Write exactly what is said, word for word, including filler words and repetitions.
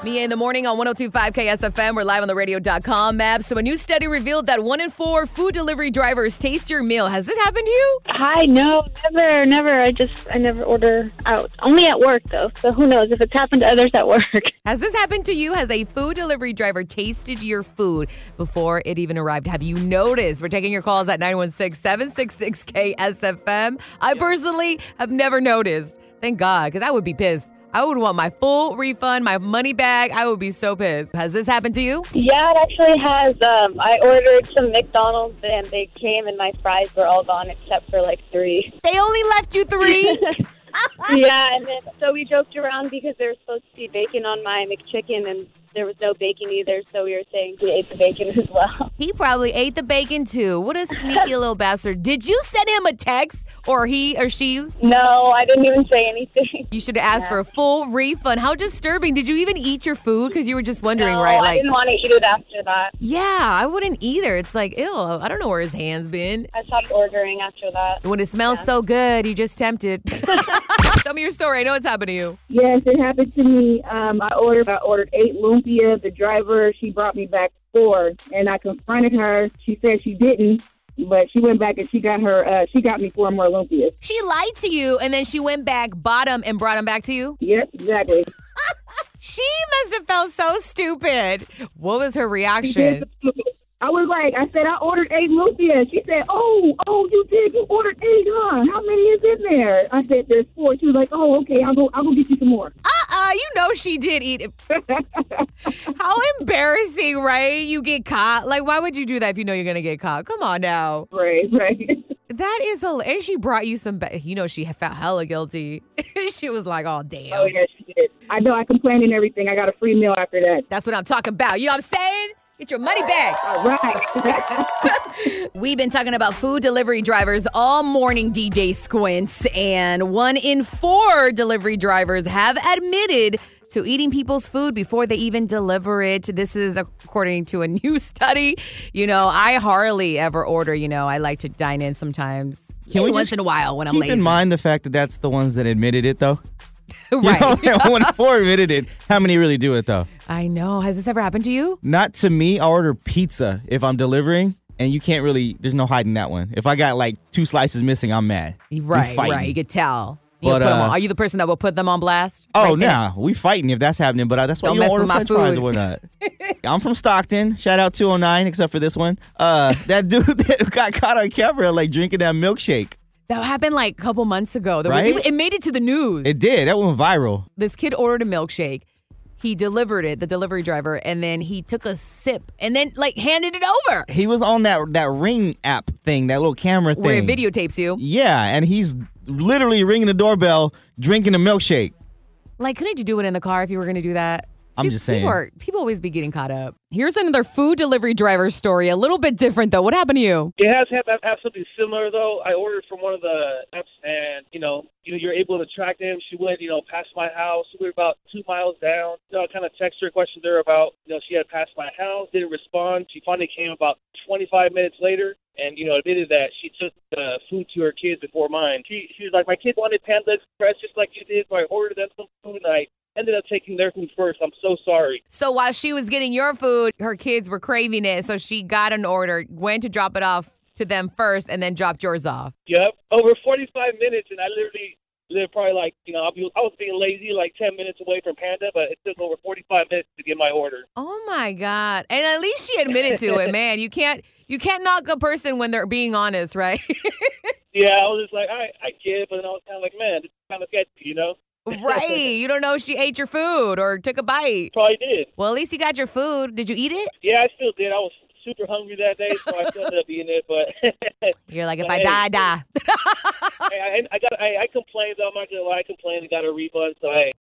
Mia in the morning on one oh two point five K S F M. We're live on the radio dot com map. So a new study revealed that one in four food delivery drivers taste your meal. Has this happened to you? Hi, no, never, never. I just, I never order out. Only at work, though. So who knows if it's happened to others at work. Has this happened to you? Has a food delivery driver tasted your food before it even arrived? Have you noticed? We're taking your calls at nine one six, seven six six, K S F M. I personally have never noticed. Thank God, because I would be pissed. I would want my full refund, my money back. I would be so pissed. Has this happened to you? Yeah, it actually has. Um, I ordered some McDonald's and they came and my fries were all gone except for like three. They only left you three? Yeah, and then so we joked around because there was supposed to be bacon on my McChicken and there was no bacon either, so we were saying he ate the bacon as well. He probably ate the bacon too. What a sneaky little bastard. Did you send him a text or he or she? No, I didn't even say anything. You should have asked yeah. for a full refund. How disturbing. Did you even eat your food? Because you were just wondering, no, right? Like, I didn't want to eat it after that. Yeah, I wouldn't either. It's like, ew, I don't know where his hand's been. I stopped ordering after that. When it smells yeah. so good, you just tempted. Tell me your story. I know it's happened to you. Yes, it happened to me. Um, I ordered I ordered eight lumpia. The driver, she brought me back four, and I confronted her. She said she didn't, but she went back and she got her. Uh, she got me four more lumpias. She lied to you, and then she went back, bought them, and brought them back to you? Yep, exactly. She must have felt so stupid. What was her reaction? I was like, I said, I ordered eight lumpias. She said, oh, oh, you did? You ordered eight, huh? How many is in there? I said, there's four. She was like, oh, okay, I'll go, I'll go get you some more. Uh-uh, you know she did eat it. How embarrassing, right? You get caught. Like, why would you do that if you know you're going to get caught? Come on now. Right, right. That is hilarious. And she brought you some, ba- you know, she felt hella guilty. She was like, oh, damn. Oh, yeah, she did. I know, I complained and everything. I got a free meal after that. That's what I'm talking about. You know what I'm saying? Get your money back. All right. We've been talking about food delivery drivers all morning, D J Squints, and one in four delivery drivers have admitted to eating people's food before they even deliver it. This is according to a new study. You know, I hardly ever order, you know, I like to dine in sometimes. Can we once in a while when I'm keep lazy. Keep in mind the fact that that's the ones that admitted it, though. Right. You know, when four admitted it, how many really do it, though? I know. Has this ever happened to you? Not to me. I order pizza if I'm delivering, and you can't really, there's no hiding that one. If I got like two slices missing, I'm mad. Right, right. You could tell. You But, put them uh, on. Are you the person that will put them on blast? Oh, right there? nah. We fighting if that's happening, but uh, that's why Don't you mess don't order with my french fries food. or whatnot. I'm from Stockton. Shout out two oh nine, except for this one. Uh, that dude that got caught on camera, like, drinking that milkshake. That happened like a couple months ago. There Right? was, it made it to the news. It did. That went viral. This kid ordered a milkshake. He delivered it, the delivery driver, and then he took a sip and then like handed it over. He was on that that Ring app thing, that little camera thing. Where it videotapes you. Yeah, and he's literally ringing the doorbell, drinking a milkshake. Like, couldn't you do it in the car if you were going to do that? I'm See, just saying. People, are, people always be getting caught up. Here's another food delivery driver story. A little bit different, though. What happened to you? It has have, have something similar, though. I ordered from one of the apps, and, you know, you, you're able to track them. She went, you know, past my house. We were about two miles down. You know, I kind of texted her, questioned her about, you know, she had passed my house, didn't respond. She finally came about twenty-five minutes later and, you know, admitted that she took uh, food to her kids before mine. She, she was like, my kid wanted Panda Express just like you did, so I ordered them some food, and I ended up taking their food first. I'm so sorry. So while she was getting your food, her kids were craving it, so she got an order, went to drop it off to them first, and then dropped yours off. Yep. Over forty-five minutes, and I literally lived probably like, you know, I was being lazy, like ten minutes away from Panda, but it took over forty-five minutes to get my order. Oh, my God. And at least she admitted to it, man. You can't you can't knock a person when they're being honest, right? Yeah, I was just like, I, I get it, but then I was kind of like, man, this is kind of sketchy, you know? Right. You don't know if she ate your food or took a bite. Probably did. Well, at least you got your food. Did you eat it? Yeah, I still did. I was super hungry that day, so I still ended up eating it, but... You're like, if but I hey, die, I die. I, I, I, got, I, I complained, though. I'm not going to lie. I complained and got a refund, so hey.